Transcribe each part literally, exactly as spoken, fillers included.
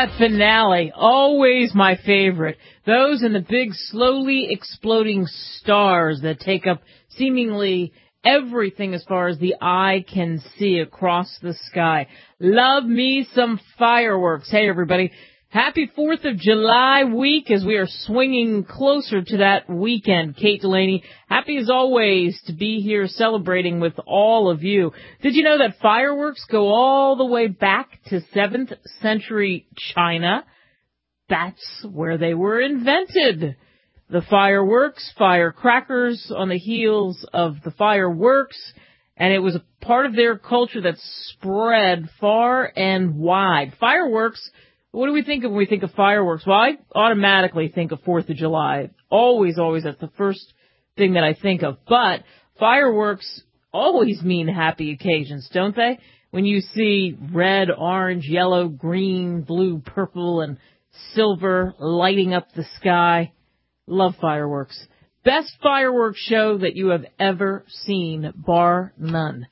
that finale. Always my favorite. Those and the big, slowly exploding stars that take up seemingly everything as far as the eye can see across the sky. Love me some fireworks. Hey, everybody. Happy fourth of July week as we are swinging closer to that weekend. Kate Delaney, happy as always to be here celebrating with all of you. Did you know that fireworks go all the way back to seventh century China? That's where they were invented. The fireworks, firecrackers on the heels of the fireworks, and it was a part of their culture that spread far and wide. Fireworks. What do we think of when we think of fireworks? Well, I automatically think of fourth of July. Always, always, that's the first thing that I think of. But fireworks always mean happy occasions, don't they? When you see red, orange, yellow, green, blue, purple, and silver lighting up the sky. Love fireworks. Best fireworks show that you have ever seen, bar none.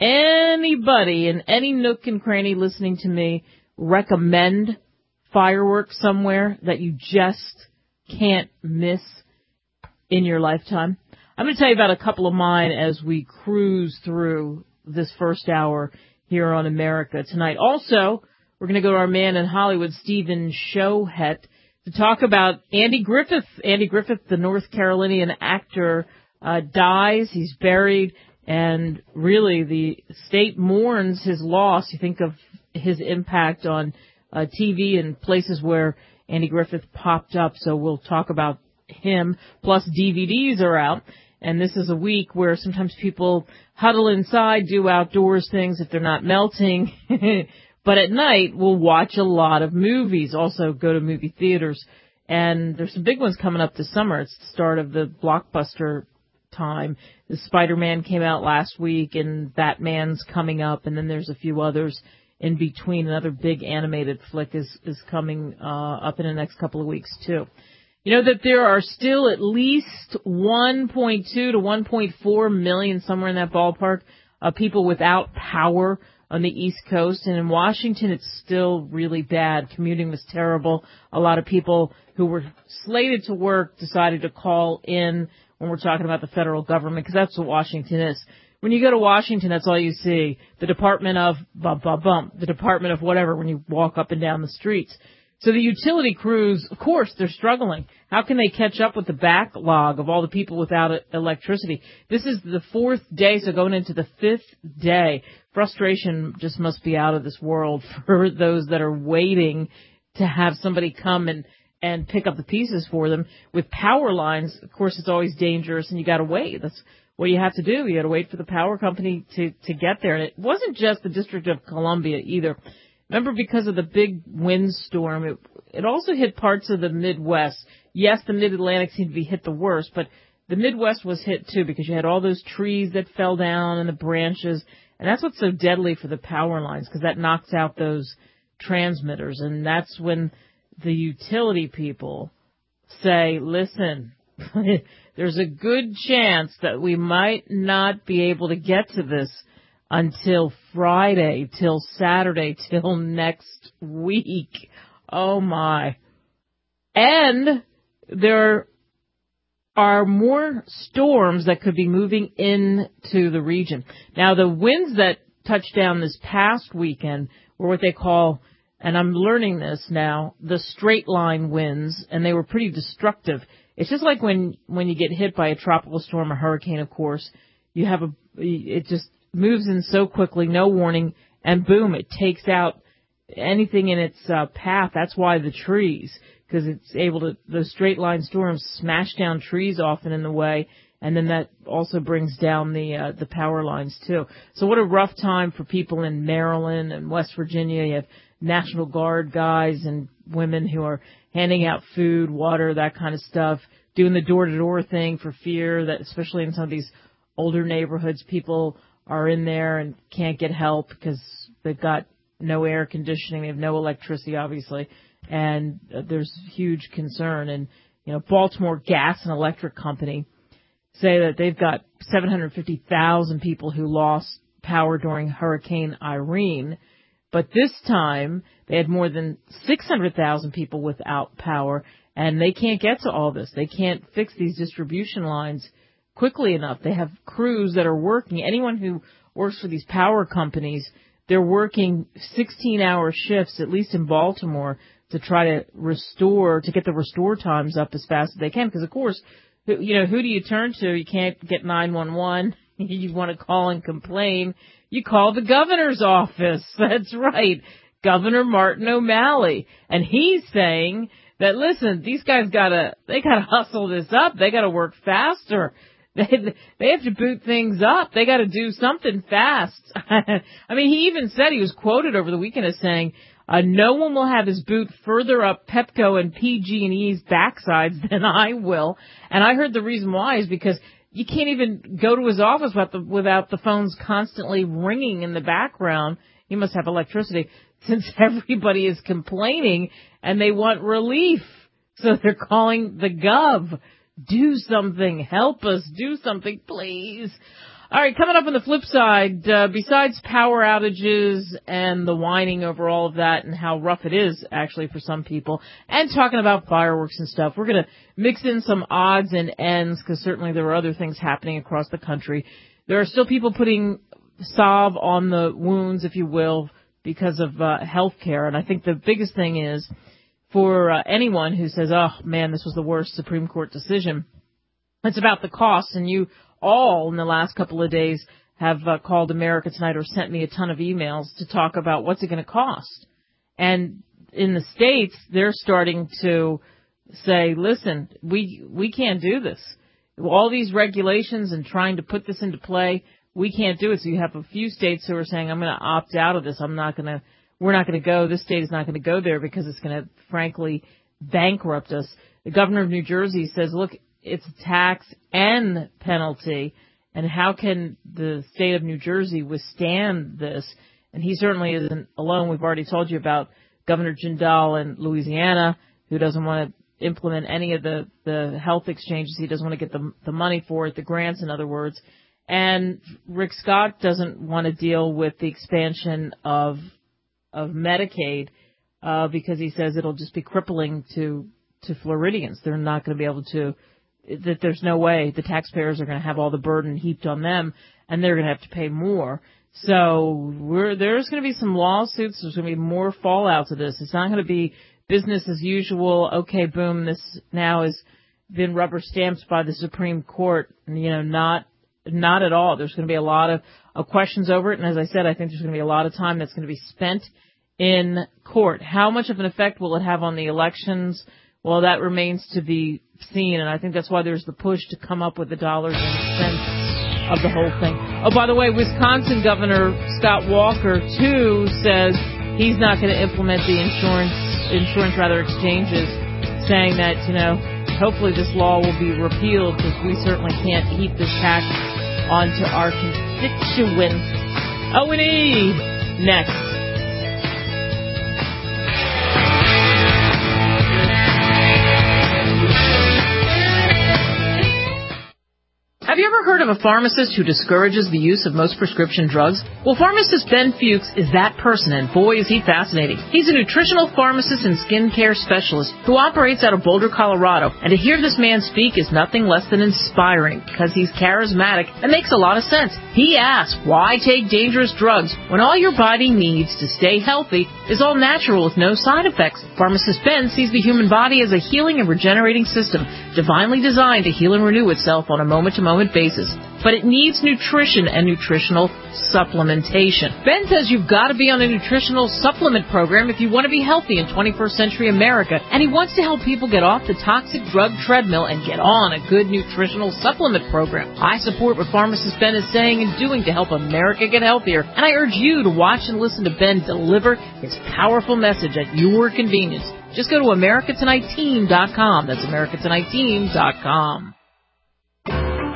Anybody in any nook and cranny listening to me recommend fireworks somewhere that you just can't miss in your lifetime? I'm going to tell you about a couple of mine as we cruise through this first hour here on America Tonight. Also, we're going to go to our man in Hollywood, Stephen Shohet, to talk about Andy Griffith. Andy Griffith, the North Carolinian actor, uh, dies. He's buried, and really the state mourns his loss. You think of his impact on uh, T V and places where Andy Griffith popped up. So we'll talk about him. Plus D V Ds are out. And this is a week where sometimes people huddle inside, do outdoors things if they're not melting. But at night, we'll watch a lot of movies. Also go to movie theaters. And there's some big ones coming up this summer. It's the start of the blockbuster time. The Spider-Man came out last week, and Batman's coming up. And then there's a few others in between. Another big animated flick is, is coming uh, up in the next couple of weeks, too. You know that there are still at least one point two to one point four million, somewhere in that ballpark, of people without power on the East Coast. And in Washington, it's still really bad. Commuting was terrible. A lot of people who were slated to work decided to call in when we're talking about the federal government, because that's what Washington is. When you go to Washington, that's all you see. The Department of bump, bump, bump. The Department of whatever when you walk up and down the streets. So the utility crews, of course, they're struggling. How can they catch up with the backlog of all the people without electricity? This is the fourth day, so going into the fifth day. Frustration just must be out of this world for those that are waiting to have somebody come and, and pick up the pieces for them. With power lines, of course, it's always dangerous, and you got to wait. That's what you have to do. You got to wait for the power company to, to get there. And it wasn't just the District of Columbia either. Remember, because of the big windstorm, it, it also hit parts of the Midwest. Yes, the Mid-Atlantic seemed to be hit the worst, but the Midwest was hit too because you had all those trees that fell down and the branches. And that's what's so deadly for the power lines, because that knocks out those transmitters. And that's when the utility people say, listen, there's a good chance that we might not be able to get to this until Friday, till Saturday, till next week. Oh, my. And there are more storms that could be moving into the region. Now, the winds that touched down this past weekend were what they call, and I'm learning this now, the straight line winds, and they were pretty destructive. It's just like when, when you get hit by a tropical storm, a hurricane, of course, you have a, it just moves in so quickly, no warning, and boom, it takes out anything in its uh, path. That's why the trees, because it's able to, those straight line storms smash down trees often in the way, and then that also brings down the uh, the power lines too. So what a rough time for people in Maryland and West Virginia. You have National Guard guys and women who are handing out food, water, that kind of stuff, doing the door-to-door thing for fear that, especially in some of these older neighborhoods, people are in there and can't get help because they've got no air conditioning, they have no electricity, obviously, and uh, there's huge concern. And, you know, Baltimore Gas and Electric Company say that they've got seven hundred fifty thousand people who lost power during Hurricane Irene. But this time, they had more than six hundred thousand people without power, and they can't get to all this. They can't fix these distribution lines quickly enough. They have crews that are working. Anyone who works for these power companies, they're working sixteen-hour shifts, at least in Baltimore, to try to restore, to get the restore times up as fast as they can. Because, of course, you know, who do you turn to? You can't get nine one one. You want to call and complain. You call the governor's office. That's right. Governor Martin O'Malley. And he's saying that, listen, these guys gotta, they gotta hustle this up. They gotta work faster. They, they have to boot things up. They gotta do something fast. I mean, he even said, he was quoted over the weekend as saying, uh, no one will have his boot further up Pepco and P G and E's backsides than I will. And I heard the reason why is because you can't even go to his office without the, without the phones constantly ringing in the background. He must have electricity, since everybody is complaining and they want relief. So they're calling the gov. Do something. Help us. Do something, please. All right, coming up on the flip side, uh, besides power outages and the whining over all of that and how rough it is actually for some people, and talking about fireworks and stuff, we're going to mix in some odds and ends because certainly there are other things happening across the country. There are still people putting salve on the wounds, if you will, because of uh, health care. And I think the biggest thing is for uh, anyone who says, oh, man, this was the worst Supreme Court decision, it's about the cost. And you all in the last couple of days have uh, called America Tonight or sent me a ton of emails to talk about what's it going to cost. And in the States, they're starting to say, listen, we we can't do this. All these regulations and trying to put this into play, we can't do it. So you have a few states who are saying, I'm going to opt out of this. I'm not going to, we're not going to go. This state is not going to go there because it's going to, frankly, bankrupt us. The governor of New Jersey says, look, it's a tax and penalty, and how can the state of New Jersey withstand this? And he certainly isn't alone. We've already told you about Governor Jindal in Louisiana, who doesn't want to implement any of the, the health exchanges. He doesn't want to get the, the money for it, the grants, in other words. And Rick Scott doesn't want to deal with the expansion of of Medicaid uh, because he says it'll just be crippling to to Floridians. They're not going to be able to. That there's no way the taxpayers are going to have all the burden heaped on them, and they're going to have to pay more. So we're, there's going to be some lawsuits. There's going to be more fallout to this. It's not going to be business as usual. Okay, boom, this now has been rubber stamped by the Supreme Court. You know, not not at all. There's going to be a lot of, of questions over it, and as I said, I think there's going to be a lot of time that's going to be spent in court. How much of an effect will it have on the elections? Well, that remains to be seen, and I think that's why there's the push to come up with the dollars and cents of the whole thing. Oh, by the way, Wisconsin Governor Scott Walker, too, says he's not going to implement the insurance, insurance rather exchanges, saying that, you know, hopefully this law will be repealed because we certainly can't heap this tax onto our constituents. O and E, next. Have you ever heard of a pharmacist who discourages the use of most prescription drugs? Well, pharmacist Ben Fuchs is that person, and boy, is he fascinating. He's a nutritional pharmacist and skincare specialist who operates out of Boulder, Colorado. And to hear this man speak is nothing less than inspiring because he's charismatic and makes a lot of sense. He asks, why take dangerous drugs when all your body needs to stay healthy is all natural with no side effects? Pharmacist Ben sees the human body as a healing and regenerating system, divinely designed to heal and renew itself on a moment-to-moment basis. But it needs nutrition and nutritional supplementation. Ben says you've got to be on a nutritional supplement program if you want to be healthy in twenty-first century America, and he wants to help people get off the toxic drug treadmill and get on a good nutritional supplement program. I support what pharmacist Ben is saying and doing to help America get healthier, and I urge you to watch and listen to Ben deliver his powerful message at your convenience. Just go to America Tonight Team dot com. That's America Tonight Team dot com.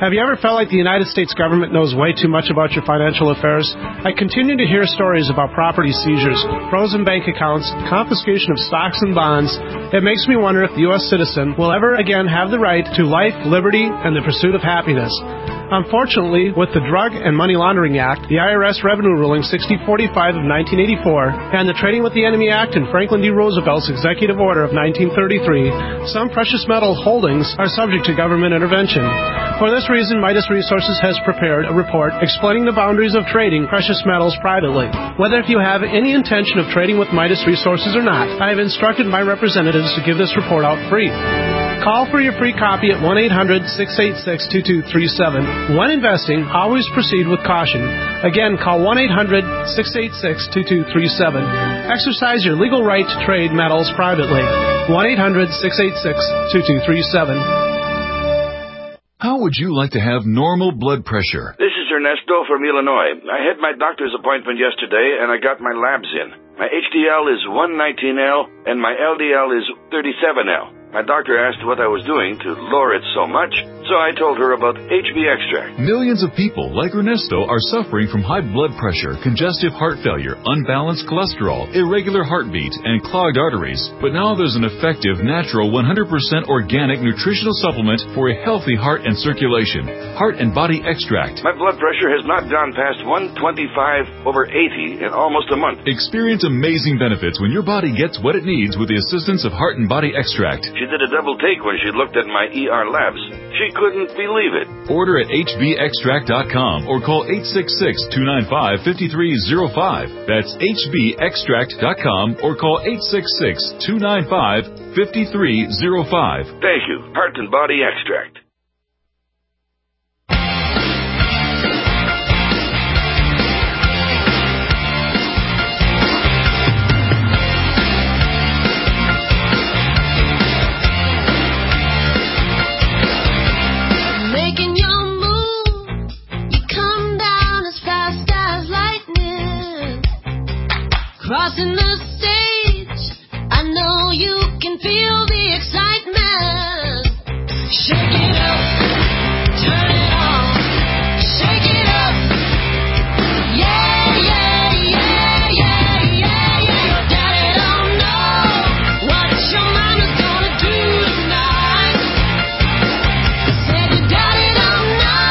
Have you ever felt like the United States government knows way too much about your financial affairs? I continue to hear stories about property seizures, frozen bank accounts, confiscation of stocks and bonds. It makes me wonder if the U S citizen will ever again have the right to life, liberty, and the pursuit of happiness. Unfortunately, with the Drug and Money Laundering Act, the I R S Revenue Ruling sixty forty-five of nineteen eighty-four, and the Trading with the Enemy Act and Franklin D. Roosevelt's Executive Order of nineteen thirty-three, some precious metal holdings are subject to government intervention. For this reason, Midas Resources has prepared a report explaining the boundaries of trading precious metals privately. Whether if you have any intention of trading with Midas Resources or not, I have instructed my representatives to give this report out free. Call for your free copy at one eight hundred, six eight six, two two three seven. When investing, always proceed with caution. Again, call one eight hundred, six eight six, two two three seven. Exercise your legal right to trade metals privately. one eight hundred, six eight six, two two three seven. How would you like to have normal blood pressure? This is Ernesto from Illinois. I had my doctor's appointment yesterday, and I got my labs in. My H D L is one nineteen L, and my L D L is thirty-seven L. My doctor asked what I was doing to lower it so much, so I told her about H B extract. Millions of people like Ernesto are suffering from high blood pressure, congestive heart failure, unbalanced cholesterol, irregular heartbeat, and clogged arteries. But now there's an effective, natural, one hundred percent organic nutritional supplement for a healthy heart and circulation. Heart and Body Extract. My blood pressure has not gone past one twenty-five over eighty in almost a month. Experience amazing benefits when your body gets what it needs with the assistance of Heart and Body Extract. She did a double take when she looked at my E R labs. She couldn't believe it. Order at H B extract dot com or call eight six six, two nine five, five three zero five. That's H B extract dot com or call eight six six, two nine five, five three zero five. Thank you. Heart and Body Extract. Crossing the stage, I know you can feel the excitement. Shake it up, turn it on, shake it up. Yeah, yeah, yeah, yeah, yeah, yeah. Your daddy don't know what your mama's gonna do tonight. Said your daddy don't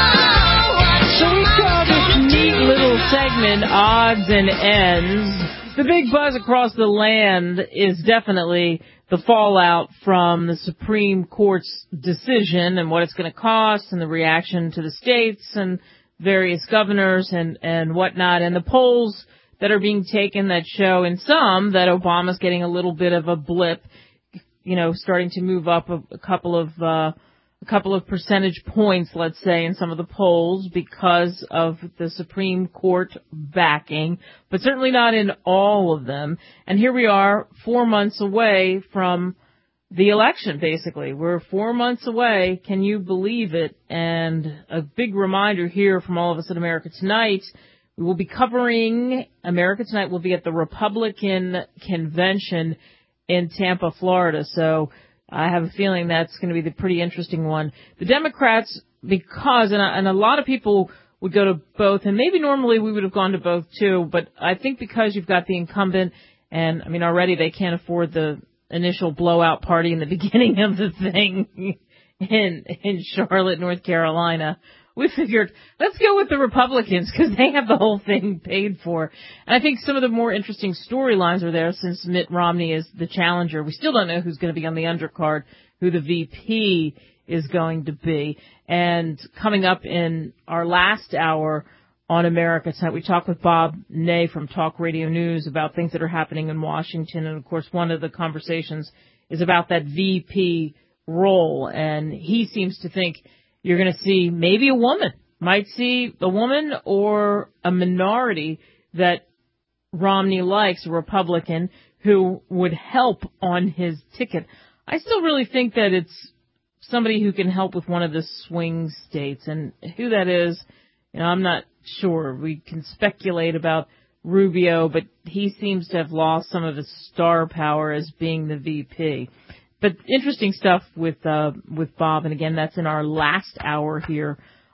know what your mama's gonna do. Neat little segment, odds and ends. The big buzz across the land is definitely the fallout from the Supreme Court's decision and what it's going to cost and the reaction to the states and various governors and, and whatnot. And the polls that are being taken that show in some that Obama's getting a little bit of a blip, you know, starting to move up a, a couple of uh a couple of percentage points, let's say, in some of the polls because of the Supreme Court backing, but certainly not in all of them. And here we are, four months away from the election, basically. We're four months away. Can you believe it? And a big reminder here from all of us at America Tonight, we will be covering, America Tonight will be at the Republican convention in Tampa, Florida. So I have a feeling that's going to be the pretty interesting one. The Democrats, because, and a, and a lot of people would go to both, and maybe normally we would have gone to both too, but I think because you've got the incumbent, and I mean already they can't afford the initial blowout party in the beginning of the thing in in Charlotte, North Carolina. We figured, let's go with the Republicans because they have the whole thing paid for. And I think some of the more interesting storylines are there since Mitt Romney is the challenger. We still don't know who's going to be on the undercard, who the V P is going to be. And coming up in our last hour on America Tonight, we talked with Bob Ney from Talk Radio News about things that are happening in Washington. And, of course, one of the conversations is about that V P role. And he seems to think you're going to see maybe a woman, might see a woman or a minority that Romney likes, a Republican, who would help on his ticket. I still really think that it's somebody who can help with one of the swing states. And who that is, you know, I'm not sure. We can speculate about Rubio, but he seems to have lost some of his star power as being the V P. But interesting stuff with uh, with Bob, and again, that's in our last hour here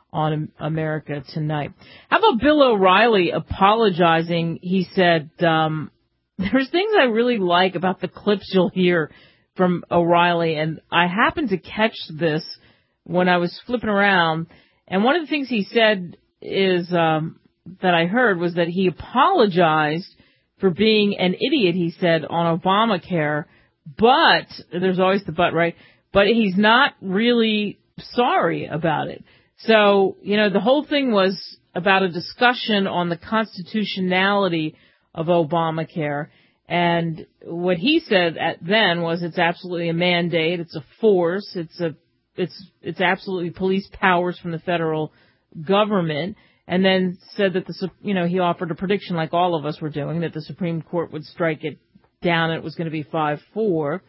on America Tonight. How about Bill O'Reilly apologizing? He said, um, there's things I really like about the clips you'll hear from O'Reilly, and I happened to catch this when I was flipping around, and one of the things he said is, um, that I heard was that he apologized for being an idiot, he said, on Obamacare, but, there's always the but, right? But he's not really sorry about it. So, you know, the whole thing was about a discussion on the constitutionality of Obamacare. And what he said at then was it's absolutely a mandate, it's a force, it's a, it's, it's absolutely police powers from the federal government. And then said that the, you know, he offered a prediction like all of us were doing, that the Supreme Court would strike it down and it was going to be five four.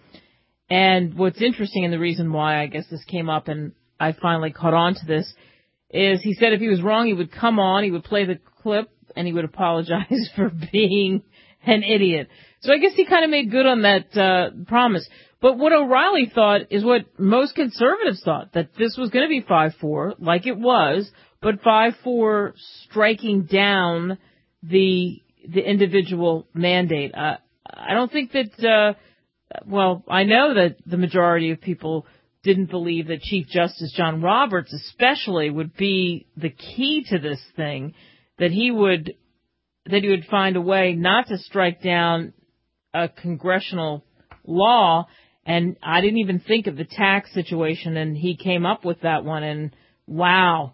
And what's interesting, and the reason why I guess this came up and I finally caught on to this, is he said if he was wrong, he would come on, he would play the clip, and he would apologize for being an idiot. So I guess he kind of made good on that uh promise. But what O'Reilly thought is what most conservatives thought, that this was going to be five four, like it was, but five four striking down the the individual mandate. Uh, I don't think that, uh, well, I know that the majority of people didn't believe that Chief Justice John Roberts especially would be the key to this thing, that he would, that he would find a way not to strike down a congressional law. And I didn't even think of the tax situation, and he came up with that one, and wow.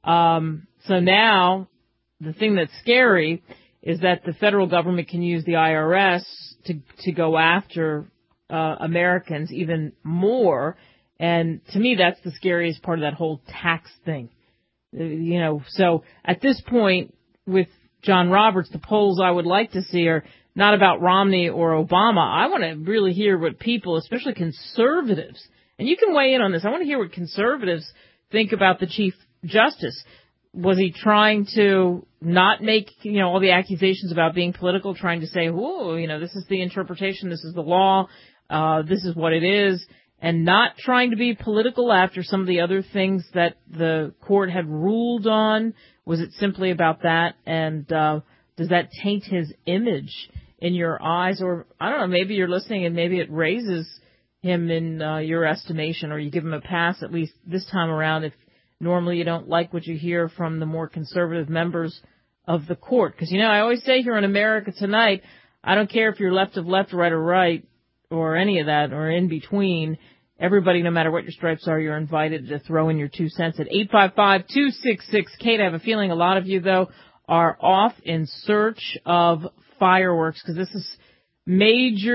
Um, so now the thing that's scary is that the federal government can use the I R S to, to go after, uh, Americans even more. And to me, that's the scariest part of that whole tax thing. Uh, you know, so at this point with John Roberts, the polls I would like to see are not about Romney or Obama. I want to really hear what people, especially conservatives, and you can weigh in on this. I want to hear what conservatives think about the Chief Justice. Was he trying to not make, you know, all the accusations about being political, trying to say, whoa, you know, this is the interpretation, this is the law, uh, this is what it is, and not trying to be political after some of the other things that the court had ruled on? Was it simply about that? And uh, does that taint his image in your eyes? Or, I don't know, maybe you're listening and maybe it raises him in uh, your estimation, or you give him a pass, at least this time around, if normally you don't like what you hear from the more conservative members of the court. Because, you know, I always say here on America Tonight, I don't care if you're left of left, right, or right, or any of that, or in between. Everybody, no matter what your stripes are, you're invited to throw in your two cents at eight five five, two six six, Kate. I have a feeling a lot of you, though, are off in search of fireworks, because this is major,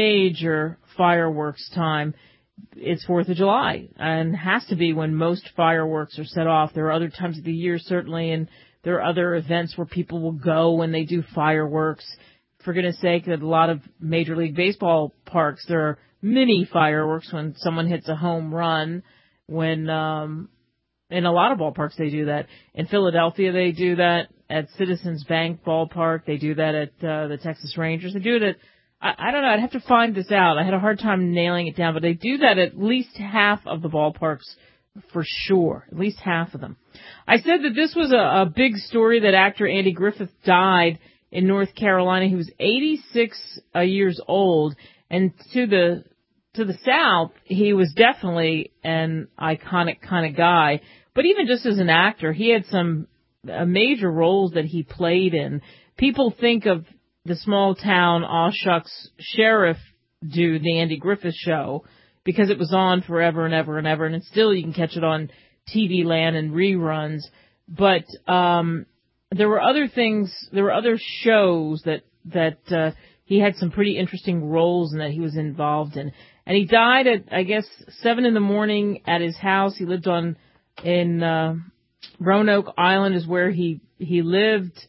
major fireworks time. It's fourth of July, and has to be when most fireworks are set off. There are other times of the year, certainly, and there are other events where people will go when they do fireworks. For goodness sake, at a lot of Major League Baseball parks, there are mini fireworks when someone hits a home run. When um, in a lot of ballparks they do that. In Philadelphia they do that. At Citizens Bank Ballpark they do that. At uh, the Texas Rangers they do it at, I, I don't know, I'd have to find this out. I had a hard time nailing it down, but they do that at least half of the ballparks for sure. At least half of them. I said that this was a, a big story, that actor Andy Griffith died in North Carolina. He was eighty-six uh, years old, and to the to the South, he was definitely an iconic kind of guy. But even just as an actor, he had some uh, major roles that he played in. People think of the small town aw shucks sheriff dude, the Andy Griffith Show, because it was on forever and ever and ever, and still you can catch it on T V Land and reruns. But um there were other things, there were other shows that that uh, he had some pretty interesting roles in that he was involved in. And he died at, I guess, seven in the morning at his house. He lived on in uh, Roanoke Island is where he he lived,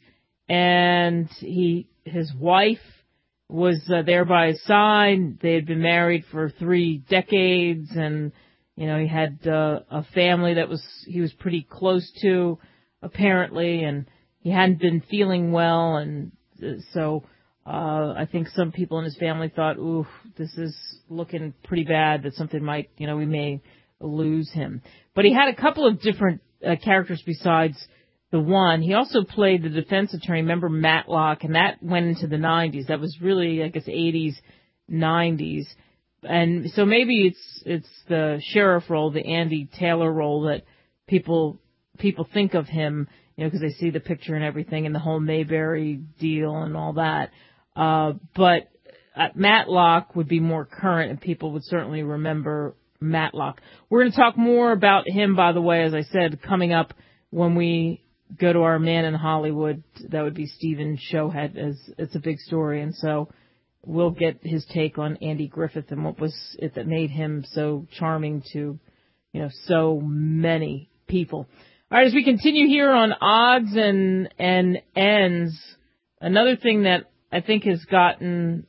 and he his wife was uh, there by his side. They had been married for three decades, and you know he had uh, a family that was he was pretty close to, apparently, and he hadn't been feeling well, and so uh I think some people in his family thought, ooh, this is looking pretty bad, that something might, you know, we may lose him. But he had a couple of different uh, characters besides the one. He also played the defense attorney, remember Matlock, and that went into the nineties. That was really, I guess, eighties, nineties. And so maybe it's it's the sheriff role, the Andy Taylor role that people people think of him, you know, because they see the picture and everything and the whole Mayberry deal and all that. Uh, but uh, Matlock would be more current, and people would certainly remember Matlock. We're going to talk more about him, by the way, as I said, coming up when we go to our man in Hollywood. That would be Stephen Shohead, as it's a big story, and so we'll get his take on Andy Griffith and what was it that made him so charming to, you know, so many people. All right, as we continue here on odds and and ends, another thing that I think has gotten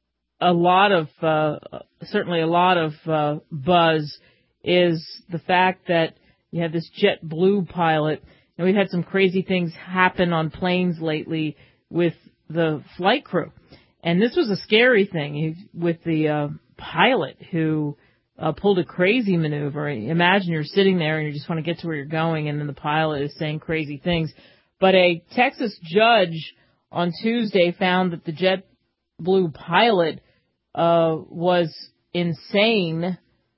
a lot of, uh, certainly a lot of uh, buzz is the fact that you have this JetBlue pilot. And we've had some crazy things happen on planes lately with the flight crew. And this was a scary thing with the uh, pilot who uh, pulled a crazy maneuver. Imagine you're sitting there and you just want to get to where you're going, and then the pilot is saying crazy things. But a Texas judge on Tuesday found that the JetBlue pilot uh, was insane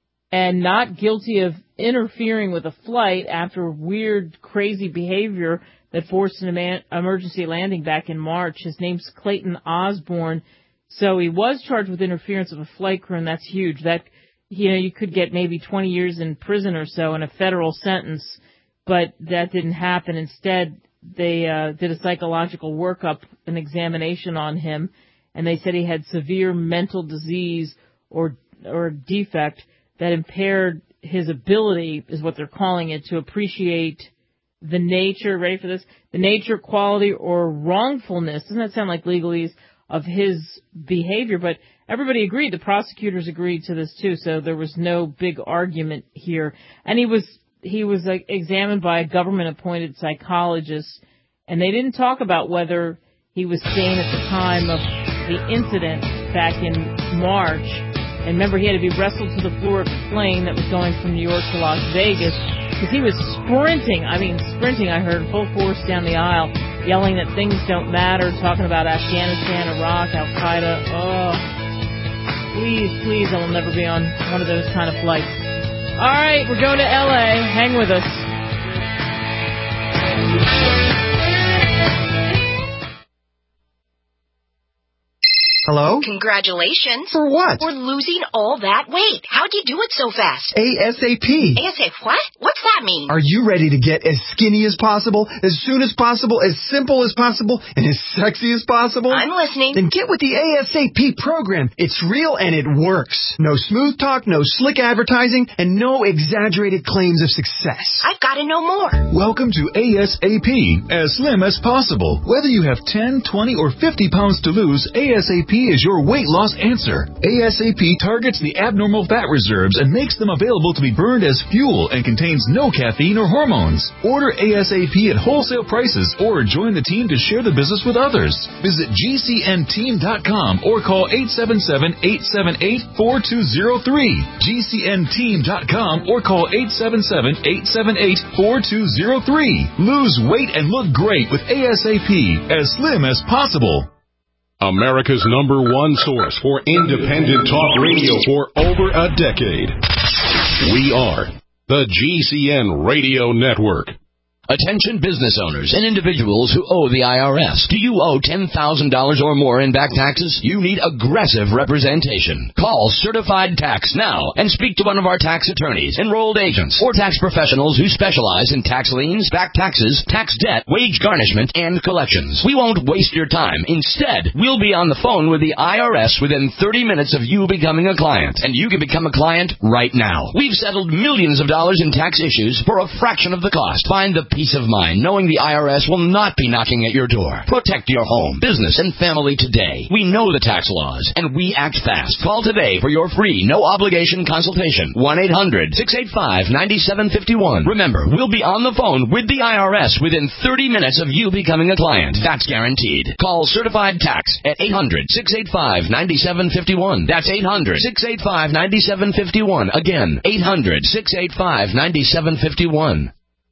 and not guilty of interfering with a flight after weird, crazy behavior that forced an eman- emergency landing back in March. His name's Clayton Osborne. So he was charged with interference of a flight crew, and that's huge. That, you know, you could get maybe twenty years in prison or so in a federal sentence, but that didn't happen. Instead, they uh, did a psychological workup, an examination on him, and they said he had severe mental disease or or defect that impaired his ability, is what they're calling it, to appreciate the nature, ready for this, the nature, quality, or wrongfulness, doesn't that sound like legalese, of his behavior? But everybody agreed, the prosecutors agreed to this too, so there was no big argument here. And he was he was uh, examined by a government-appointed psychologist, and they didn't talk about whether he was sane at the time of the incident back in March. And remember, he had to be wrestled to the floor of the plane that was going from New York to Las Vegas, because he was sprinting, I mean sprinting, I heard, full force down the aisle, yelling that things don't matter, talking about Afghanistan, Iraq, Al-Qaeda. Oh, please, please, I will never be on one of those kind of flights. All right, we're going to L A. Hang with us. Hello? Congratulations. For what? For losing all that weight. How'd you do it so fast? ASAP. ASAP what? What's that mean? Are you ready to get as skinny as possible, as soon as possible, as simple as possible, and as sexy as possible? I'm listening. Then get with the ASAP program. It's real and it works. No smooth talk, no slick advertising, and no exaggerated claims of success. I've got to know more. Welcome to ASAP, as slim as possible. Whether you have ten, twenty, or fifty pounds to lose, ASAP is your weight loss answer. ASAP targets the abnormal fat reserves and makes them available to be burned as fuel and contains no caffeine or hormones. Order ASAP at wholesale prices or join the team to share the business with others. Visit G C N team dot com or call eight seven seven, eight seven eight, four two zero three. G C N team dot com or call eight seven seven, eight seven eight, four two zero three. Lose weight and look great with ASAP, as slim as possible. America's number one source for independent talk radio for over a decade. We are the G C N Radio Network. Attention business owners and individuals who owe the I R S. Do you owe ten thousand dollars or more in back taxes? You need aggressive representation. Call Certified Tax now and speak to one of our tax attorneys, enrolled agents, or tax professionals who specialize in tax liens, back taxes, tax debt, wage garnishment, and collections. We won't waste your time. Instead, we'll be on the phone with the I R S within thirty minutes of you becoming a client, and you can become a client right now. We've settled millions of dollars in tax issues for a fraction of the cost. Find the peace of mind knowing the I R S will not be knocking at your door. Protect your home, business, and family today. We know the tax laws, and we act fast. Call today for your free, no-obligation consultation. one eight hundred, six eight five, nine seven five one. Remember, we'll be on the phone with the I R S within thirty minutes of you becoming a client. That's guaranteed. Call Certified Tax at eight hundred, six eight five, nine seven five one. That's eight hundred, six eight five, nine seven five one. Again, eight hundred, six eight five, nine seven five one.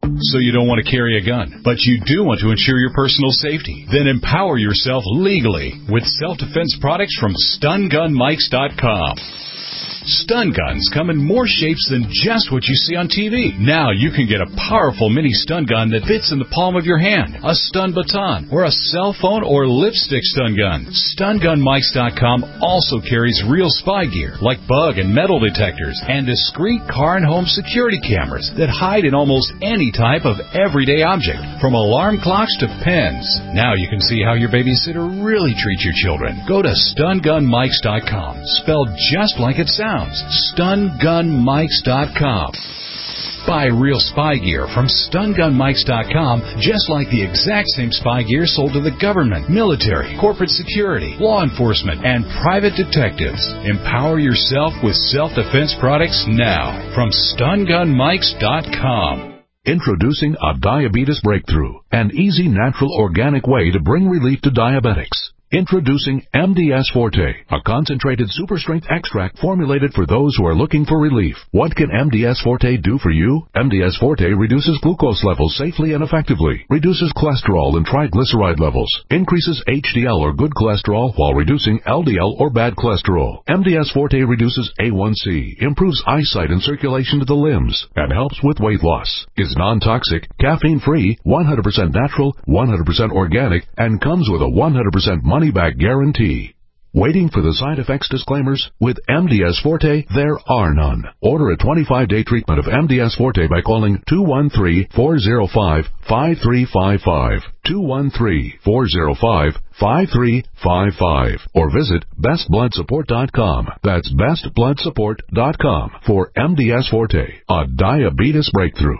So you don't want to carry a gun, but you do want to ensure your personal safety. Then empower yourself legally with self-defense products from stun gun mikes dot com. Stun guns come in more shapes than just what you see on T V. Now you can get a powerful mini stun gun that fits in the palm of your hand, a stun baton, or a cell phone or lipstick stun gun. stun gun mikes dot com also carries real spy gear like bug and metal detectors and discreet car and home security cameras that hide in almost any type of everyday object, from alarm clocks to pens. Now you can see how your babysitter really treats your children. Go to stun gun mikes dot com, spelled just like it sounds. stun gun mikes dot com. Buy real spy gear from stun gun mikes dot com, just like the exact same spy gear sold to the government, military, corporate security, law enforcement, and private detectives. Empower yourself with self-defense products now from stun gun mikes dot com. Introducing a diabetes breakthrough, an easy, natural, organic way to bring relief to diabetics. Introducing M D S Forte, a concentrated super strength extract formulated for those who are looking for relief. What can M D S Forte do for you? M D S Forte reduces glucose levels safely and effectively, reduces cholesterol and triglyceride levels, increases H D L or good cholesterol while reducing L D L or bad cholesterol. M D S Forte reduces A one C, improves eyesight and circulation to the limbs, and helps with weight loss. Is non-toxic, caffeine-free, one hundred percent natural, one hundred percent organic, and comes with a one hundred percent money-back guarantee. Waiting for the side effects disclaimers? With M D S Forte, there are none. Order a twenty-five day treatment of M D S Forte by calling two one three, four zero five, five three five five, two one three, four zero five, five three five five, or visit best blood support dot com. That's best blood support dot com for M D S Forte, a diabetes breakthrough.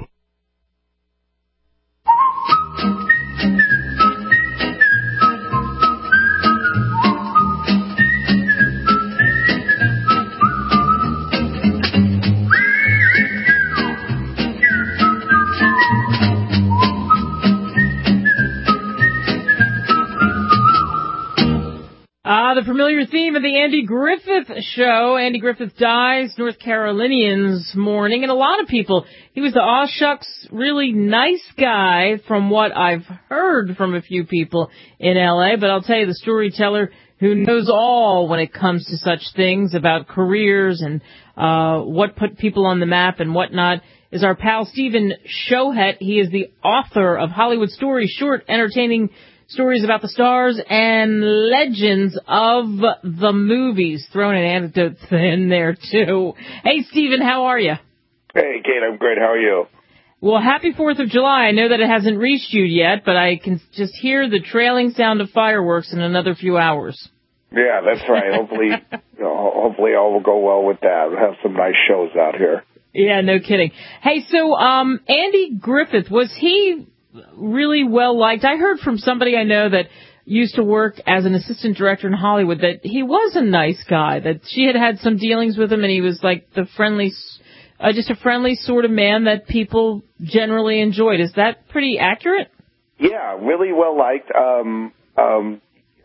Ah, the familiar theme of the Andy Griffith Show. Andy Griffith dies, North Carolinians mourning, and a lot of people. He was the aw shucks, really nice guy from what I've heard from a few people in L A, but I'll tell you, the storyteller who knows all when it comes to such things about careers and uh what put people on the map and whatnot is our pal Stephen Shohet. He is the author of Hollywood Stories, short, entertaining stories about the stars and legends of the movies. Throwing an anecdote in there, too. Hey, Stephen, how are you? Hey, Kate, I'm great. How are you? Well, happy fourth of July. I know that it hasn't reached you yet, but I can just hear the trailing sound of fireworks in another few hours. Yeah, that's right. Hopefully, you know, hopefully all will go well with that. We'll have some nice shows out here. Yeah, no kidding. Hey, so um, Andy Griffith, was he really well liked? I heard from somebody I know that used to work as an assistant director in Hollywood that he was a nice guy, that she had had some dealings with him, and he was like the friendly, uh, just a friendly sort of man that people generally enjoyed. Is that pretty accurate? Yeah, really well liked. Um, um,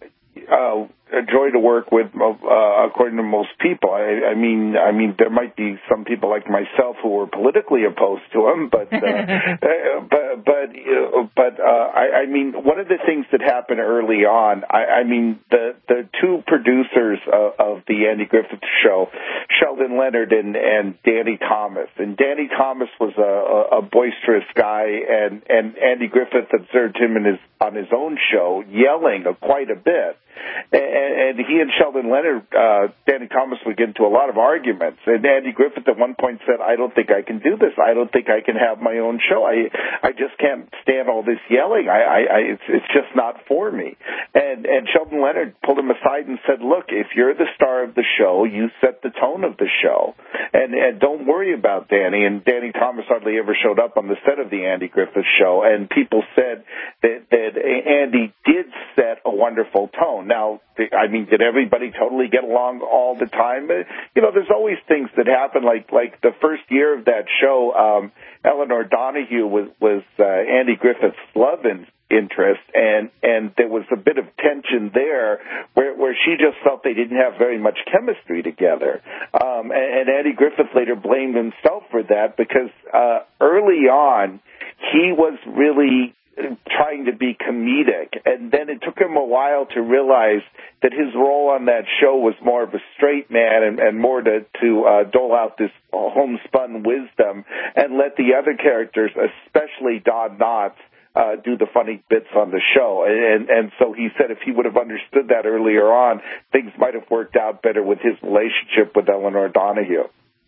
uh, a joy to work with, uh, according to most people. I, I mean, I mean, there might be some people like myself who were politically opposed to him, but, uh, uh, but, but, uh, but, uh, I, I mean, one of the things that happened early on, I, I mean, the, the two producers of, of the Andy Griffith Show, Sheldon Leonard and, and Danny Thomas, and Danny Thomas was a, a, a boisterous guy, and, and Andy Griffith observed him in his, on his own show yelling quite a bit. And, and he and Sheldon Leonard, uh, Danny Thomas would get into a lot of arguments. And Andy Griffith at one point said, I don't think I can do this. I don't think I can have my own show. I I just can't stand all this yelling. I, I, I it's, it's just not for me. And, and Sheldon Leonard pulled him aside and said, look, if you're the star of the show, you set the tone of the show. And, and don't worry about Danny. And Danny Thomas hardly ever showed up on the set of the Andy Griffith Show. And people said that, that Andy did set a wonderful tone. Now, I mean, did everybody totally get along all the time? You know, there's always things that happen. Like like the first year of that show, um, Eleanor Donahue was was uh, Andy Griffith's love in, interest, and and there was a bit of tension there where where she just felt they didn't have very much chemistry together. Um, and, and Andy Griffith later blamed himself for that because uh, early on he was really trying to be comedic, and then it took him a while to realize that his role on that show was more of a straight man and, and more to, to uh, dole out this homespun wisdom and let the other characters, especially Don Knotts, uh, do the funny bits on the show. And, and so he said if he would have understood that earlier on, things might have worked out better with his relationship with Eleanor Donahue.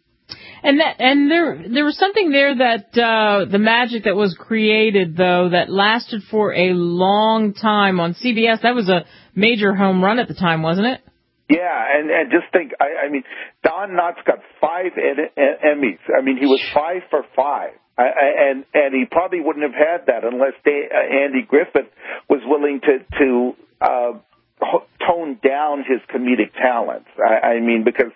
And that, and there, there was something there that, uh, the magic that was created, though, that lasted for a long time on C B S. That was a major home run at the time, wasn't it? Yeah, and, and just think, I, I mean, Don Knotts got five ed- Emmys. I mean, he was five for five. I, I, and, and he probably wouldn't have had that unless they, uh, Andy Griffith was willing to, to, uh, tone down his comedic talents. I, I mean, because,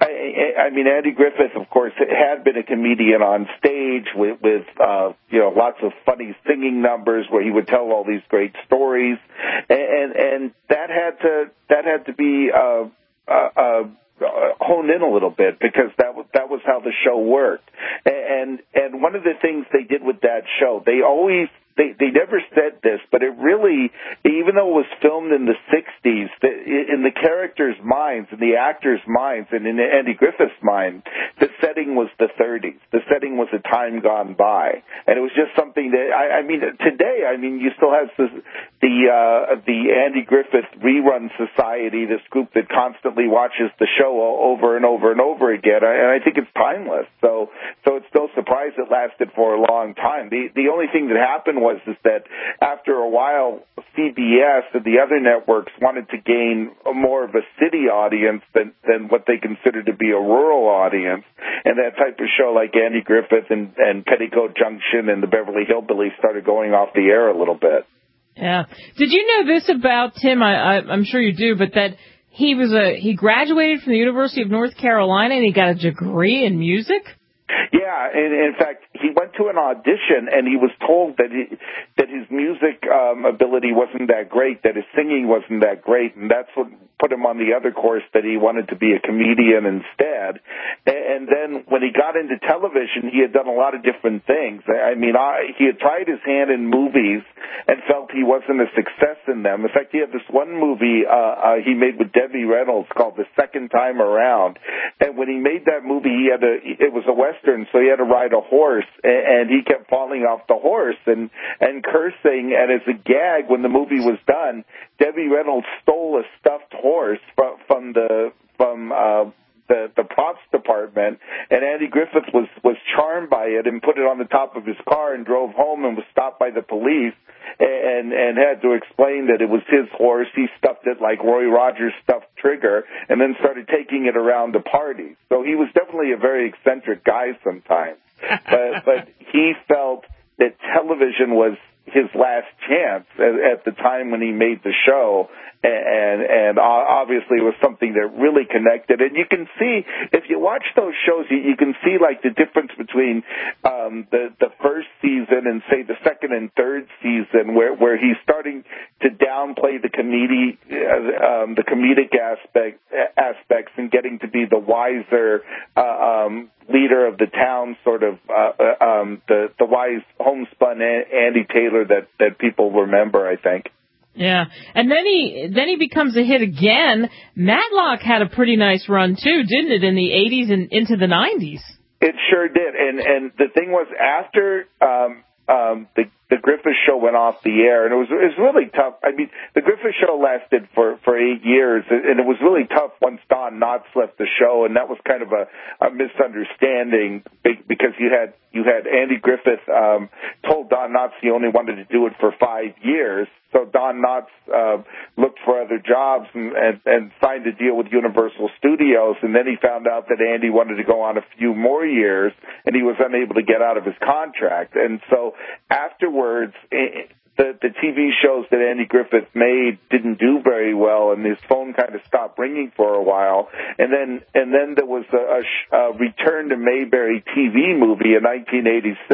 I, I mean, Andy Griffith, of course, had been a comedian on stage with, with uh, you know, lots of funny singing numbers where he would tell all these great stories, and and that had to that had to be uh, uh, uh, honed in a little bit because that was that was how the show worked. And and one of the things they did with that show, they always They they never said this, but it really, even though it was filmed in the sixties, the, in the characters' minds, in the actors' minds, and in Andy Griffith's mind, the setting was the thirties. The setting was a time gone by, and it was just something that I, I mean, today, I mean, you still have this, the uh, the Andy Griffith Rerun Society, this group that constantly watches the show over and over and over again, and I think it's timeless. So so it's no surprise it lasted for a long time. The the only thing that happened was is that after a while, C B S and the other networks wanted to gain a more of a city audience than, than what they considered to be a rural audience. And that type of show like Andy Griffith and, and Petticoat Junction and the Beverly Hillbillies started going off the air a little bit. Yeah. Did you know this about Tim? I, I, I'm sure you do, but that he was a he graduated from the University of North Carolina and he got a degree in music? Yeah, and in fact, he went to an audition and he was told that he, that his music um, ability wasn't that great, that his singing wasn't that great, and that's what put him on the other course that he wanted to be a comedian instead. And then when he got into television, he had done a lot of different things. I mean, I, he had tried his hand in movies and felt he wasn't a success in them. In fact, he had this one movie uh, uh, he made with Debbie Reynolds called The Second Time Around, and when he made that movie, he had a it was a Western, so he had to ride a horse, and he kept falling off the horse and, and cursing, and as a gag, when the movie was done, Debbie Reynolds stole a stuffed horse from, from the, from, uh, the, the props department, and Andy Griffith was, was charmed by it and put it on the top of his car and drove home and was stopped by the police and, and had to explain that it was his horse. He stuffed it like Roy Rogers stuffed Trigger and then started taking it around the parties. So he was definitely a very eccentric guy sometimes. but, but he felt that television was his last chance at, at the time when he made the show, and and obviously it was something that really connected. And you can see, if you watch those shows, you, you can see like the difference between um, the the first season and say the second and third season, where where he's starting to downplay the comedy, uh, um, the comedic aspect aspects, and getting to be the wiser uh, um, leader of the town, sort of uh, um, the the wise homespun Andy Taylor that that people remember, I think. Yeah, and then he then he becomes a hit again. Matlock had a pretty nice run too, didn't it, in the eighties and into the nineties? It sure did, and and the thing was, after um, um, the the Griffith Show went off the air, and it was it was really tough. I mean, the Griffith Show lasted for, for eight years, and it was really tough once Don Knotts left the show, and that was kind of a, a misunderstanding because you had you had Andy Griffith um, told Don Knotts he only wanted to do it for five years. So Don Knotts uh, looked for other jobs and, and, and signed a deal with Universal Studios, and then he found out that Andy wanted to go on a few more years, and he was unable to get out of his contract. And so afterwards, it, the, the T V shows that Andy Griffith made didn't do very well, and his phone kind of stopped ringing for a while. And then and then there was a, a, a Return to Mayberry T V movie in nineteen eighty-six,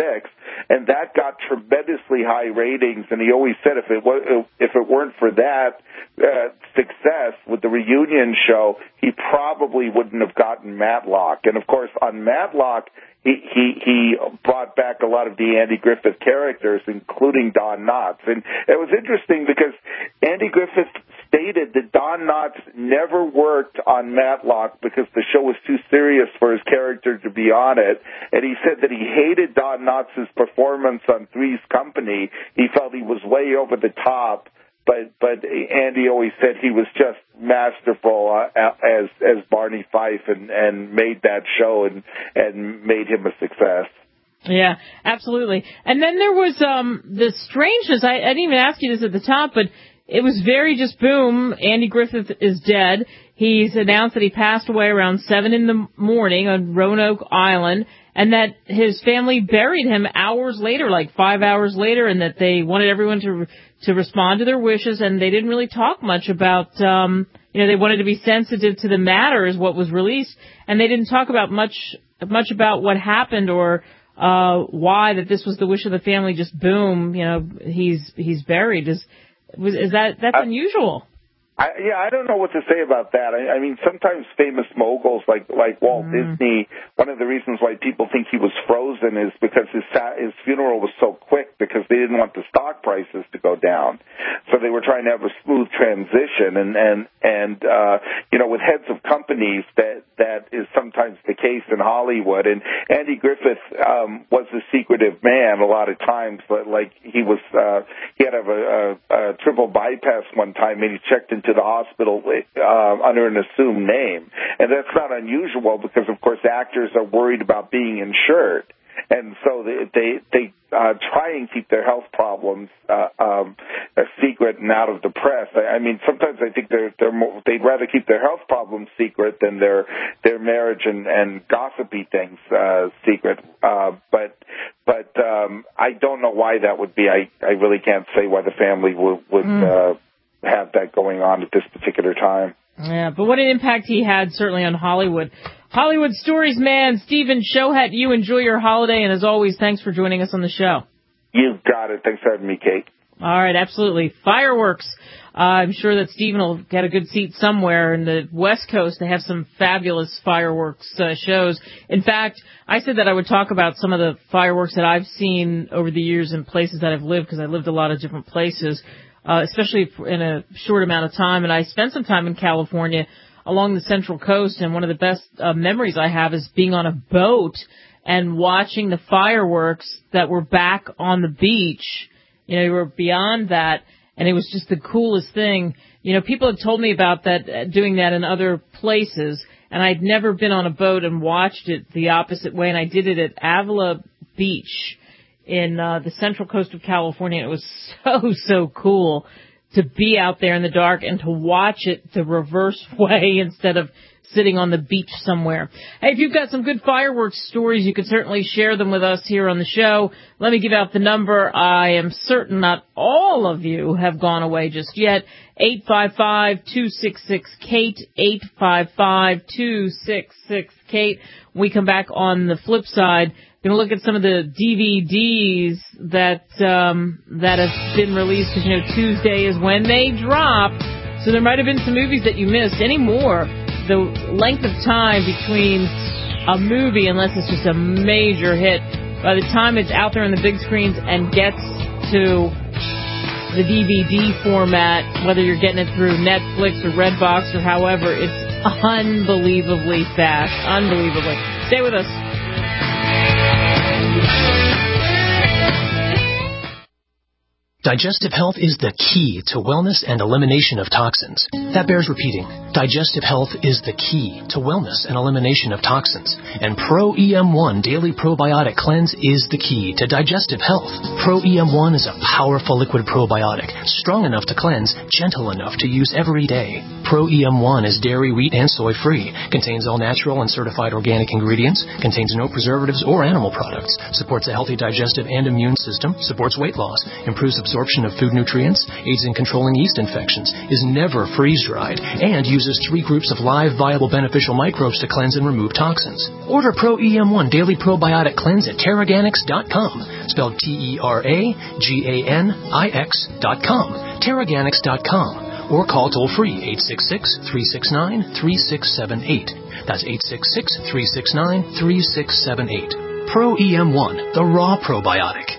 and that got tremendously high ratings. And he always said if it was, if it weren't for that uh, success with the reunion show, he probably wouldn't have gotten Matlock. And of course, on Matlock, he he, he brought back a lot of the Andy Griffith characters, including Don Knotts. And it was interesting because Andy Griffith stated that Don Knotts never worked on Matlock because the show was too serious for his character to be on it. And he said that he hated Don Knotts' performance on Three's Company. He felt he was way over the top. But but Andy always said he was just masterful uh, as as Barney Fife and, and made that show and, and made him a success. Yeah, absolutely. And then there was um, the strangeness. I, I didn't even ask you this at the top, but it was very just boom. Andy Griffith is dead. He's announced that he passed away around seven in the morning on Roanoke Island, and that his family buried him hours later, like five hours later, and that they wanted everyone to to respond to their wishes, and they didn't really talk much about, um, you know, they wanted to be sensitive to the matter is what was released, and they didn't talk about much much about what happened or uh why that this was the wish of the family. Just boom, you know, he's he's buried. Is was is that that's I, unusual? I, yeah, I don't know what to say about that. I, I mean, sometimes famous moguls like like Walt mm. Disney, one of the reasons why people think he was frozen is because his his funeral was so quick because they didn't want the stock prices to go down, so they were trying to have a smooth transition. And and and uh, you know, with heads of companies, that that is sometimes the case in Hollywood. And Andy Griffith um, was a secretive man a lot of times, but like he was, uh, he had a, a, a triple bypass one time, and he checked into to the hospital uh, under an assumed name. And that's not unusual because, of course, actors are worried about being insured. And so they they, they uh, try and keep their health problems uh, um, a secret and out of the press. I, I mean, sometimes I think they're, they're more, they'd rather keep their health problems secret than their their marriage and, and gossipy things uh, secret. Uh, but but um, I don't know why that would be. I, I really can't say why the family would, would mm. uh, have that going on at this particular time. Yeah, but what an impact he had certainly on Hollywood. Hollywood Stories man, Stephen Shohat, you enjoy your holiday, and as always, thanks for joining us on the show. You got it. Thanks for having me, Kate. All right, absolutely. Fireworks. Uh, I'm sure that Stephen will get a good seat somewhere in the West Coast. They have some fabulous fireworks uh, shows. In fact, I said that I would talk about some of the fireworks that I've seen over the years in places that I've lived, because I lived a lot of different places. Uh, especially in a short amount of time. And I spent some time in California along the Central Coast, and one of the best uh, memories I have is being on a boat and watching the fireworks that were back on the beach. You know, you were beyond that, and it was just the coolest thing. You know, people had told me about that, uh, doing that in other places, and I'd never been on a boat and watched it the opposite way, and I did it at Avila Beach in uh, the Central Coast of California. It was so, so cool to be out there in the dark and to watch it the reverse way instead of sitting on the beach somewhere. Hey, if you've got some good fireworks stories, you can certainly share them with us here on the show. Let me give out the number. I am certain not all of you have gone away just yet. eight five five, two six six, Kate, eight five five, two six six, Kate. When we come back on the flip side, going to look at some of the D V Ds that um, that have been released, because, you know, Tuesday is when they drop. So there might have been some movies that you missed. Any more, the length of time between a movie, unless it's just a major hit, by the time it's out there on the big screens and gets to the D V D format, whether you're getting it through Netflix or Redbox or however, it's unbelievably fast. Unbelievably. Stay with us. Digestive health is the key to wellness and elimination of toxins. That bears repeating. Digestive health is the key to wellness and elimination of toxins. And Pro E M one Daily Probiotic Cleanse is the key to digestive health. Pro E M one is a powerful liquid probiotic, strong enough to cleanse, gentle enough to use every day. Pro E M one is dairy, wheat, and soy free, contains all natural and certified organic ingredients, contains no preservatives or animal products, supports a healthy digestive and immune system, supports weight loss, improves absorption absorption of food nutrients, aids in controlling yeast infections, is never freeze-dried, and uses three groups of live, viable, beneficial microbes to cleanse and remove toxins. Order Pro E M one Daily Probiotic Cleanse at Terraganics dot com, spelled T E R A G A N I X dot com, Terraganics dot com, or call toll-free eight six six, three six nine, three six seven eight. That's eight six six, three six nine, three six seven eight. Pro E M one, the raw probiotic.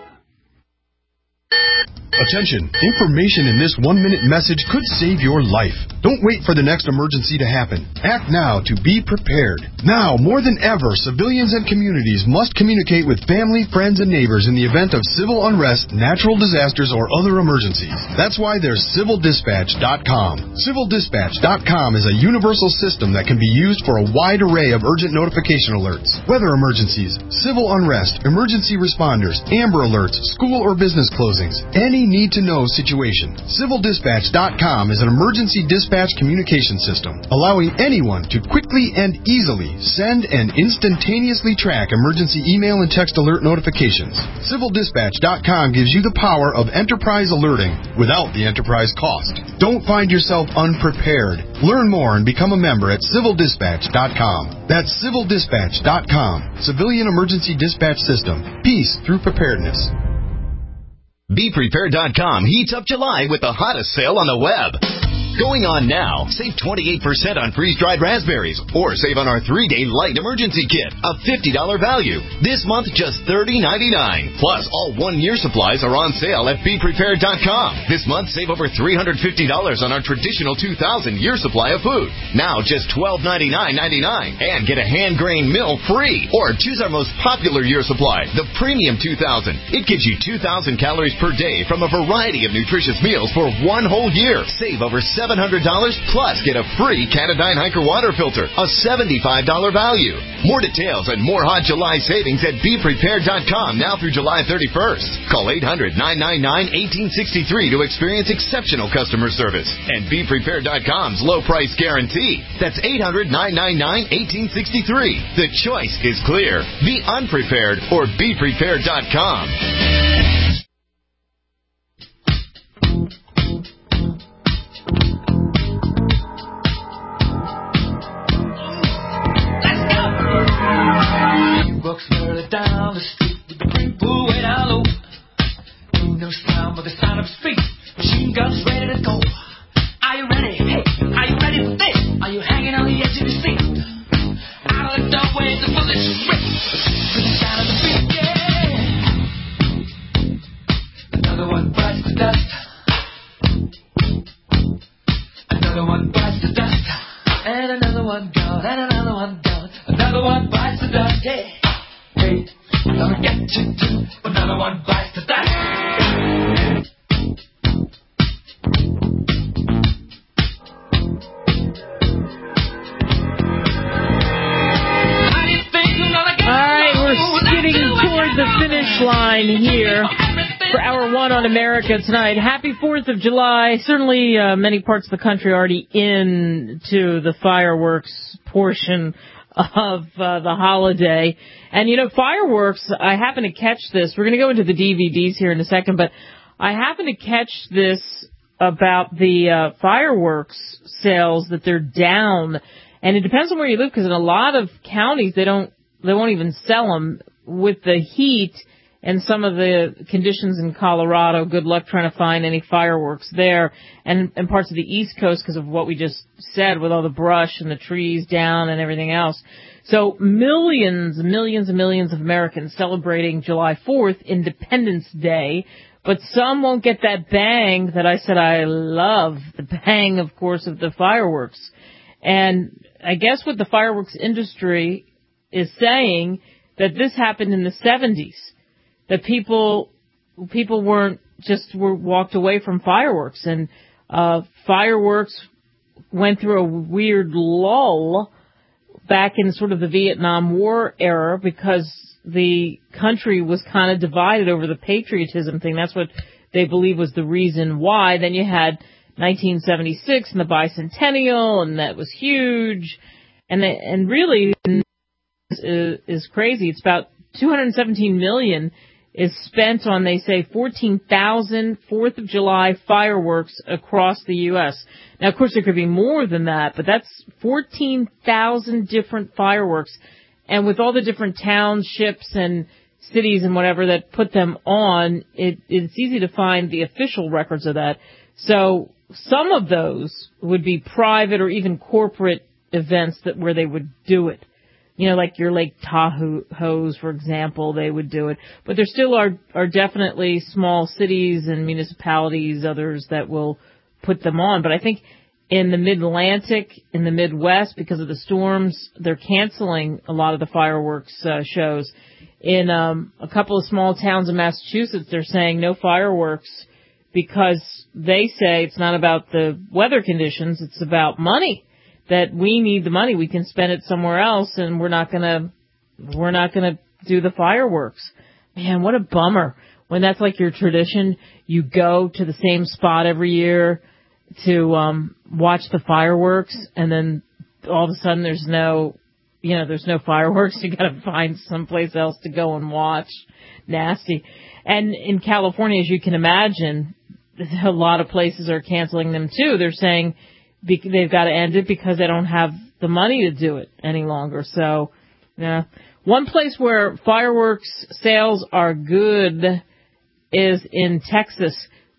Attention, information in this one-minute message could save your life. Don't wait for the next emergency to happen. Act now to be prepared. Now, more than ever, civilians and communities must communicate with family, friends, and neighbors in the event of civil unrest, natural disasters, or other emergencies. That's why there's Civil Dispatch dot com. Civil Dispatch dot com is a universal system that can be used for a wide array of urgent notification alerts, weather emergencies, civil unrest, emergency responders, Amber Alerts, school or business closings, any need-to-know situation. Civil Dispatch dot com is an emergency dispatch communication system, allowing anyone to quickly and easily send and instantaneously track emergency email and text alert notifications. Civil Dispatch dot com gives you the power of enterprise alerting without the enterprise cost. Don't find yourself unprepared. Learn more and become a member at Civil Dispatch dot com. That's Civil Dispatch dot com. Civilian Emergency Dispatch System. Peace through preparedness. Be Prepared dot com heats up July with the hottest sale on the web. Going on now. Save twenty-eight percent on freeze-dried raspberries, or save on our three-day light emergency kit, a fifty dollars value. This month, just thirty ninety-nine. Plus, all one-year supplies are on sale at Be Prepared dot com. This month, save over three hundred fifty dollars on our traditional two thousand year supply of food. Now, just twelve ninety-nine ninety-nine. And get a hand-grained mill free. Or choose our most popular year supply, the Premium two thousand. It gives you two thousand calories per day from a variety of nutritious meals for one whole year. Save over seven hundred dollars, plus get a free Canadyne Hiker water filter, a seventy-five dollars value. More details and more hot July savings at Be Prepared dot com now through July thirty-first. Call eight hundred, nine nine nine, one eight six three to experience exceptional customer service and Be Prepared dot com's low price guarantee. That's eight hundred, nine nine nine, one eight six three. The choice is clear. Be unprepared or Be Prepared dot com. Walks further down the street with the big pool way down low. Ain't no sound but the sound of his feet. Machine guns ready to go. Are you ready? Hey, are you ready for this? Are you hanging on the edge of your seat? Out of the doorway, the bullets rip. To the sound of the beat, yeah. Another one bites the dust. Another one bites the dust. And another one gone. And another one gone. Another one bites the dust, yeah. Hey, gonna get you too. Another one bites the dust. Alright, we're skidding toward the finish line here for Hour one on America Tonight. Happy fourth of July. Certainly uh, many parts of the country already into the fireworks portion of uh, the holiday. And, you know, fireworks, I happen to catch this. We're going to go into the D V Ds here in a second, but I happen to catch this about the uh, fireworks sales, that they're down. And it depends on where you live, because in a lot of counties, they don't, they won't even sell them. With the heat and some of the conditions in Colorado, good luck trying to find any fireworks there. And, and parts of the East Coast, because of what we just said, with all the brush and the trees down and everything else. So millions, millions and millions of Americans celebrating July fourth, Independence Day. But some won't get that bang that I said I love, the bang, of course, of the fireworks. And I guess what the fireworks industry is saying, that this happened in the seventies, that people people weren't just were walked away from fireworks, and uh, fireworks went through a weird lull back in sort of the Vietnam War era, because the country was kind of divided over the patriotism thing. That's what they believe was the reason why. Then you had nineteen seventy-six and the bicentennial, and that was huge, and the, and really. Is, is crazy. It's about two hundred seventeen million is spent on, they say, fourteen thousand fourth of July fireworks across the U S. Now, of course, there could be more than that, but that's fourteen thousand different fireworks. And with all the different townships and cities and whatever that put them on, it, it's easy to find the official records of that. So some of those would be private or even corporate events that where they would do it. You know, like your Lake Tahoe's, for example, they would do it. But there still are, are definitely small cities and municipalities, others that will put them on. But I think in the Mid-Atlantic, in the Midwest, because of the storms, they're canceling a lot of the fireworks uh, shows. In um, a couple of small towns in Massachusetts, they're saying no fireworks because they say it's not about the weather conditions, it's about money. That we need the money, we can spend it somewhere else, and we're not gonna, we're not gonna do the fireworks. Man, what a bummer. When that's like your tradition, you go to the same spot every year to um watch the fireworks, and then all of a sudden there's no, you know, there's no fireworks. You gotta find someplace else to go and watch. Nasty. And in California, as you can imagine, a lot of places are canceling them too. They're saying they've got to end it because they don't have the money to do it any longer. So, yeah. One place where fireworks sales are good is in Texas.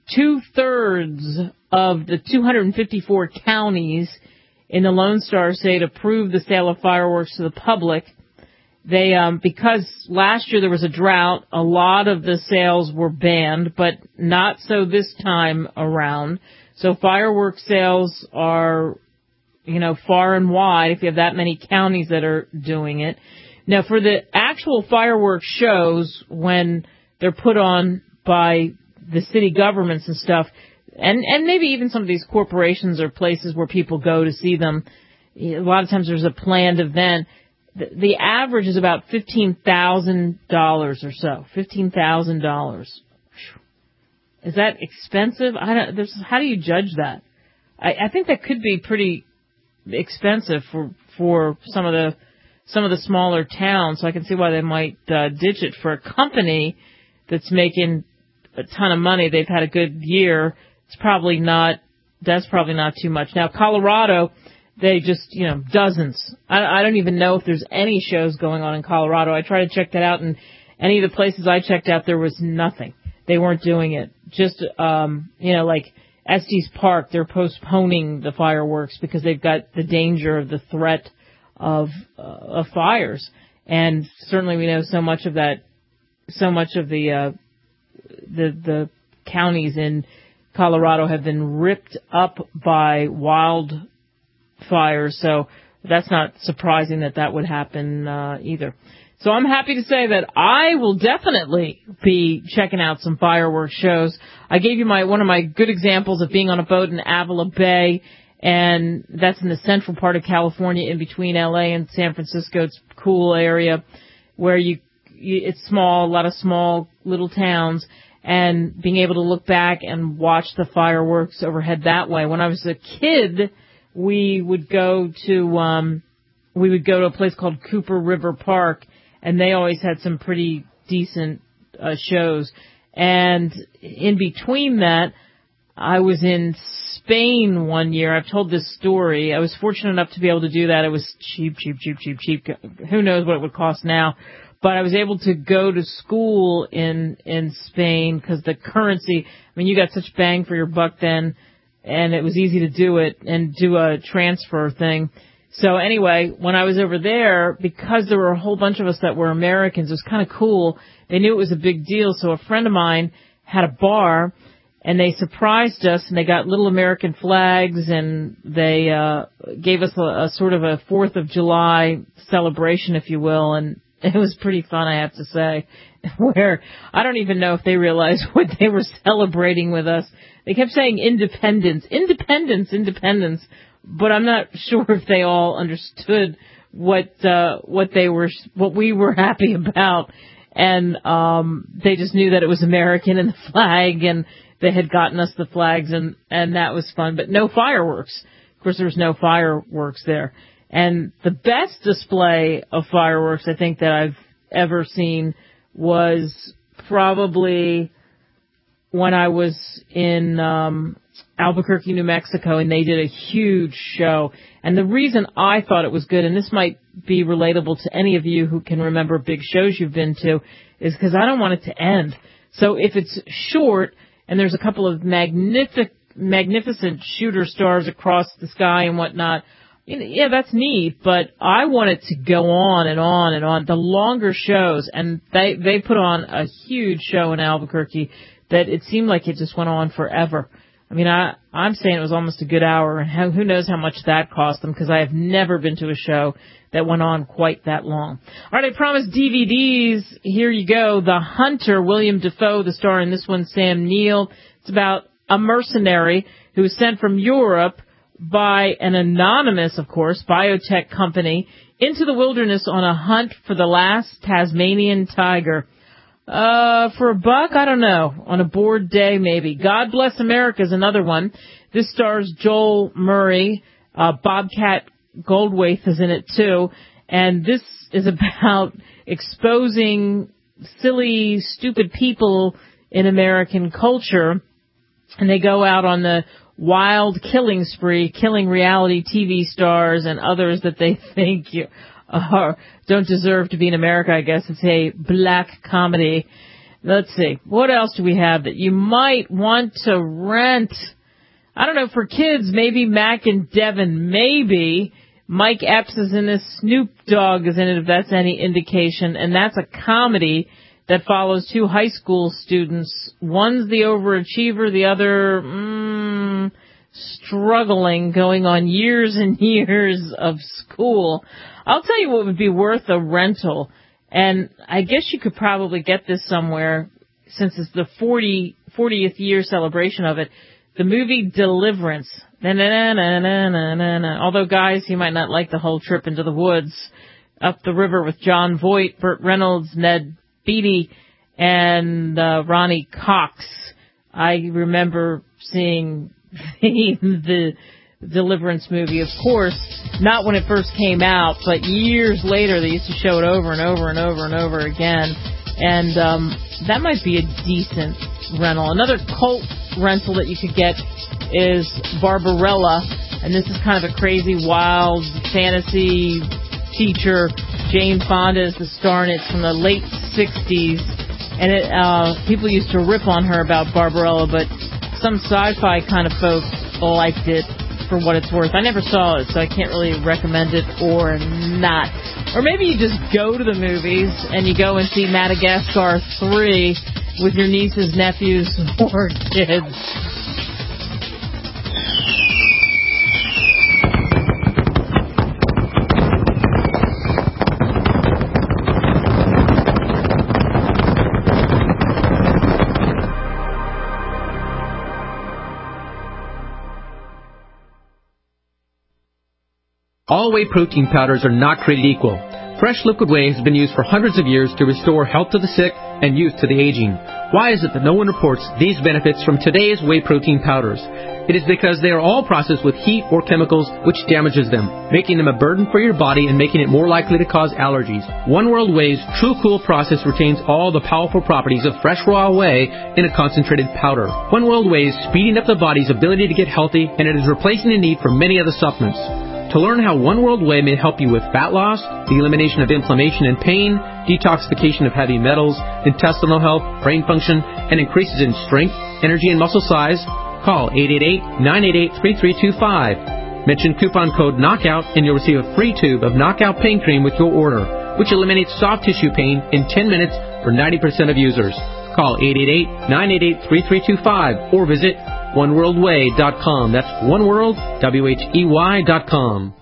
Two-thirds of the two hundred fifty-four counties in the Lone Star State approved the sale of fireworks to the public. They, um, because last year there was a drought, a lot of the sales were banned, but not so this time around. So fireworks sales are, you know, far and wide if you have that many counties that are doing it. Now, for the actual fireworks shows, when they're put on by the city governments and stuff, and, and maybe even some of these corporations or places where people go to see them, a lot of times there's a planned event. The, the average is about fifteen thousand dollars or so, fifteen thousand dollars. Is that expensive? I don't. There's, how do you judge that? I, I think that could be pretty expensive for for some of the some of the smaller towns. So I can see why they might uh, ditch it. For a company that's making a ton of money, they've had a good year. It's probably not. That's probably not too much. Now Colorado, they just, you know, dozens. I, I don't even know if there's any shows going on in Colorado. I tried to check that out, and any of the places I checked out, there was nothing. They weren't doing it. Just, um, you know, like Estes Park, they're postponing the fireworks because they've got the danger of the threat of, uh, of fires. And certainly we know so much of that, so much of the, uh, the, the counties in Colorado have been ripped up by wildfires. So that's not surprising that that would happen, uh, either. So I'm happy to say that I will definitely be checking out some fireworks shows. I gave you my one of my good examples of being on a boat in Avila Bay, and that's in the central part of California, in between L A and San Francisco. It's a cool area where you, you it's small, a lot of small little towns, and being able to look back and watch the fireworks overhead that way. When I was a kid, we would go to um we would go to a place called Cooper River Park, and they always had some pretty decent uh, shows. And in between that, I was in Spain one year. I've told this story. I was fortunate enough to be able to do that. It was cheap, cheap, cheap, cheap, cheap. Who knows what it would cost now. But I was able to go to school in in Spain because the currency, I mean, you got such bang for your buck then, and it was easy to do it and do a transfer thing. So anyway, when I was over there, because there were a whole bunch of us that were Americans, it was kind of cool. They knew it was a big deal. So a friend of mine had a bar, and they surprised us, and they got little American flags, and they uh gave us a, a sort of a fourth of July celebration, if you will, and it was pretty fun, I have to say, where I don't even know if they realized what they were celebrating with us. They kept saying independence, independence, independence. But I'm not sure if they all understood what uh what they were what we were happy about, and um they just knew that it was American and the flag, and they had gotten us the flags, and and that was fun. But no fireworks. Of course, there was no fireworks there. And the best display of fireworks I think that I've ever seen was probably when I was in um, Albuquerque, New Mexico, and they did a huge show. And the reason I thought it was good, and this might be relatable to any of you who can remember big shows you've been to, is because I don't want it to end. So if it's short and there's a couple of magnific- magnificent shooter stars across the sky and whatnot, yeah, that's neat, but I want it to go on and on and on. The longer shows, and they they put on a huge show in Albuquerque that it seemed like it just went on forever. I mean, I, I'm saying it was almost a good hour, and how, who knows how much that cost them, because I have never been to a show that went on quite that long. All right, I promised D V Ds. Here you go. The Hunter, William Dafoe, the star in this one, Sam Neill. It's about a mercenary who was sent from Europe by an anonymous, of course, biotech company into the wilderness on a hunt for the last Tasmanian tiger. Uh, for a buck, I don't know. On a bored day, maybe. God Bless America is another one. This stars Joel Murray. Uh, Bobcat Goldthwait is in it too. And this is about exposing silly, stupid people in American culture. And they go out on the wild killing spree, killing reality T V stars and others that they think you are, don't deserve to be in America, I guess. It's a black comedy. Let's see. What else do we have that you might want to rent? I don't know, for kids, maybe Mac and Devin, maybe. Mike Epps is in this. Snoop Dogg is in it, if that's any indication. And that's a comedy that follows two high school students. One's the overachiever, the other mm, struggling, going on years and years of school. I'll tell you what would be worth a rental, and I guess you could probably get this somewhere since it's the fortieth year celebration of it. The movie Deliverance. Na, na, na, na, na, na, na. Although, guys, you might not like the whole trip into the woods up the river with John Voight, Burt Reynolds, Ned Beatty, and uh, Ronnie Cox. I remember seeing the Deliverance movie, of course, not when it first came out, but years later they used to show it over and over and over and over again. And um, that might be a decent rental. Another cult rental that you could get is Barbarella, and this is kind of a crazy, wild fantasy feature. Jane Fonda is the star in it. It's from the late sixties, and it, uh, people used to rip on her about Barbarella, but some sci-fi kind of folks liked it for what it's worth. I never saw it, so I can't really recommend it or not. Or maybe you just go to the movies and you go and see Madagascar three with your nieces, nephews, or kids. All whey protein powders are not created equal. Fresh liquid whey has been used for hundreds of years to restore health to the sick and youth to the aging. Why is it that no one reports these benefits from today's whey protein powders? It is because they are all processed with heat or chemicals which damages them, making them a burden for your body and making it more likely to cause allergies. One World Whey's True Cool process retains all the powerful properties of fresh raw whey in a concentrated powder. One World Whey is speeding up the body's ability to get healthy, and it is replacing the need for many other supplements. To learn how One World Whey may help you with fat loss, the elimination of inflammation and pain, detoxification of heavy metals, intestinal health, brain function, and increases in strength, energy, and muscle size, call eight eight eight, nine eight eight, three three two five. Mention coupon code KNOCKOUT and you'll receive a free tube of Knockout Pain Cream with your order, which eliminates soft tissue pain in ten minutes for ninety percent of users. Call eight eight eight, nine eight eight, three three two five or visit one world whey dot com. That's oneworld, W H E Y dot com.